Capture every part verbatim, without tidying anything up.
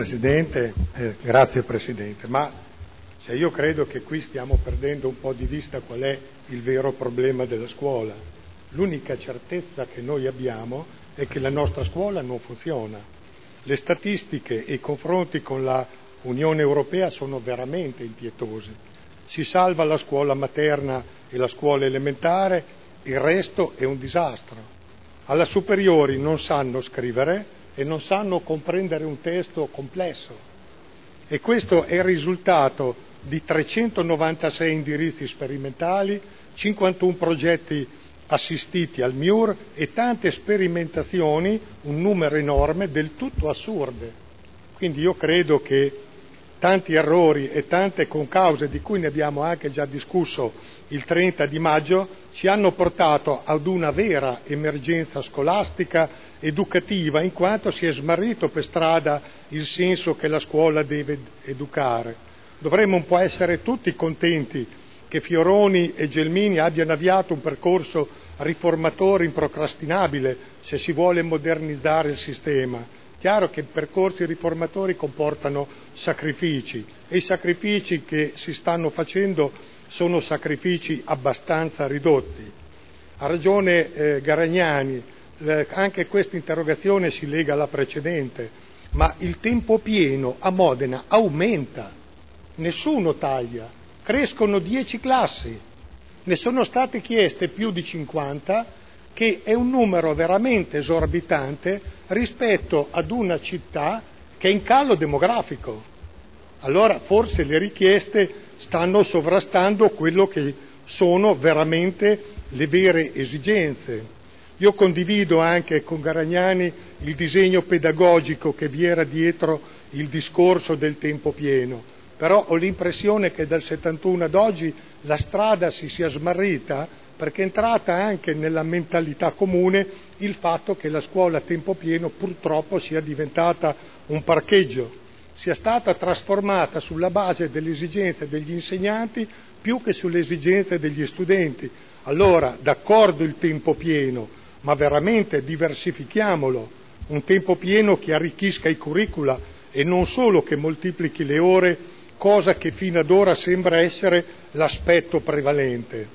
Presidente, eh, grazie Presidente, ma cioè io credo che qui stiamo perdendo un po' di vista qual è il vero problema della scuola. L'unica certezza che noi abbiamo è che la nostra scuola non funziona. Le statistiche e i confronti con la Unione Europea sono veramente impietosi. Si salva la scuola materna e la scuola elementare, il resto è un disastro. Alla superiori non sanno scrivere e non sanno comprendere un testo complesso. E questo è il risultato di trecentonovantasei indirizzi sperimentali, cinquantuno progetti assistiti al M I U R e tante sperimentazioni, un numero enorme, del tutto assurde. Quindi io credo che tanti errori e tante concause, di cui ne abbiamo anche già discusso il trenta di maggio, ci hanno portato ad una vera emergenza scolastica, educativa, in quanto si è smarrito per strada il senso che la scuola deve educare. Dovremmo un po' essere tutti contenti che Fioroni e Gelmini abbiano avviato un percorso riformatore improcrastinabile se si vuole modernizzare il sistema. Chiaro che percorsi riformatori comportano sacrifici e i sacrifici che si stanno facendo sono sacrifici abbastanza ridotti. Ha ragione eh, Garagnani, eh, anche questa interrogazione si lega alla precedente, ma il tempo pieno a Modena aumenta, nessuno taglia, crescono dieci classi, ne sono state chieste più di cinquanta, che è un numero veramente esorbitante rispetto ad una città che è in calo demografico. Allora forse le richieste stanno sovrastando quello che sono veramente le vere esigenze. Io condivido anche con Garagnani il disegno pedagogico che vi era dietro il discorso del tempo pieno, però ho l'impressione che dal settantuno ad oggi la strada si sia smarrita, perché è entrata anche nella mentalità comune il fatto che la scuola a tempo pieno purtroppo sia diventata un parcheggio, sia stata trasformata sulla base delle esigenze degli insegnanti più che sulle esigenze degli studenti. Allora, d'accordo il tempo pieno, ma veramente diversifichiamolo, un tempo pieno che arricchisca i curricula e non solo che moltiplichi le ore, cosa che fino ad ora sembra essere l'aspetto prevalente.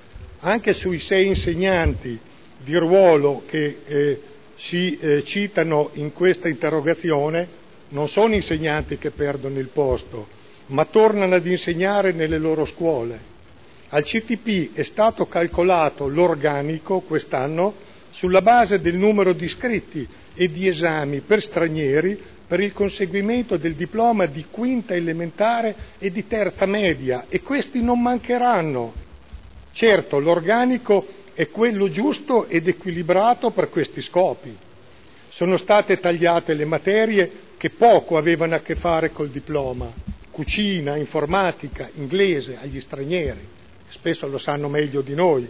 Anche sui sei insegnanti di ruolo che eh, si eh, citano in questa interrogazione, non sono insegnanti che perdono il posto, ma tornano ad insegnare nelle loro scuole. Al C T P è stato calcolato l'organico quest'anno sulla base del numero di iscritti e di esami per stranieri per il conseguimento del diploma di quinta elementare e di terza media, e questi non mancheranno. Certo, l'organico è quello giusto ed equilibrato per questi scopi. Sono state tagliate le materie che poco avevano a che fare col diploma: cucina, informatica, inglese agli stranieri, spesso lo sanno meglio di noi,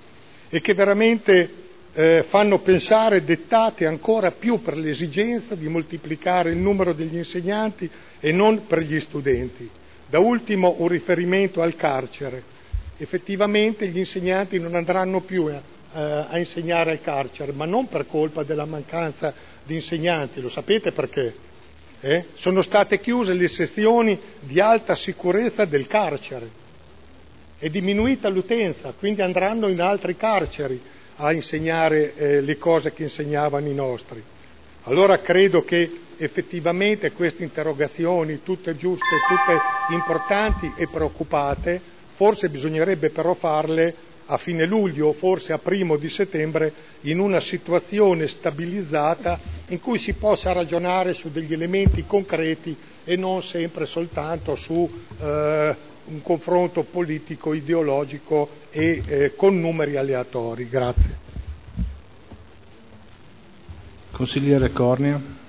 e che veramente eh, fanno pensare, dettate ancora più per l'esigenza di moltiplicare il numero degli insegnanti e non per gli studenti. Da ultimo un riferimento al carcere. Effettivamente gli insegnanti non andranno più a, a insegnare al carcere, ma non per colpa della mancanza di insegnanti, lo sapete perché? Eh? Sono state chiuse le sezioni di alta sicurezza del carcere, è diminuita l'utenza, quindi andranno in altri carceri a insegnare eh, le cose che insegnavano i nostri. Allora credo che effettivamente queste interrogazioni, tutte giuste, tutte importanti e preoccupate, forse bisognerebbe però farle a fine luglio o forse a primo di settembre, in una situazione stabilizzata in cui si possa ragionare su degli elementi concreti e non sempre soltanto su eh, un confronto politico, ideologico e eh, con numeri aleatori. Grazie. Consigliere Cornia.